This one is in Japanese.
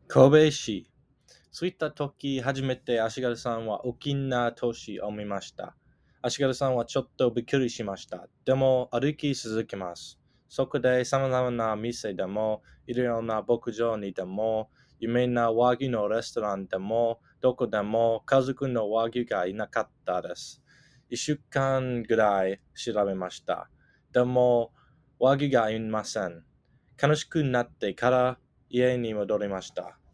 神戸市。着いたとき、初めて足軽さんは大きな都市を見ました。足軽さんはちょっとびっくりしました。でも歩き続けます。そこで様々な店でも、いろいろな牧場にでも、有名な和牛のレストランでも、どこでも家族の和牛がいなかったです。一週間ぐらい調べました。でも、和牛がいません。悲しくなってから家に戻りました。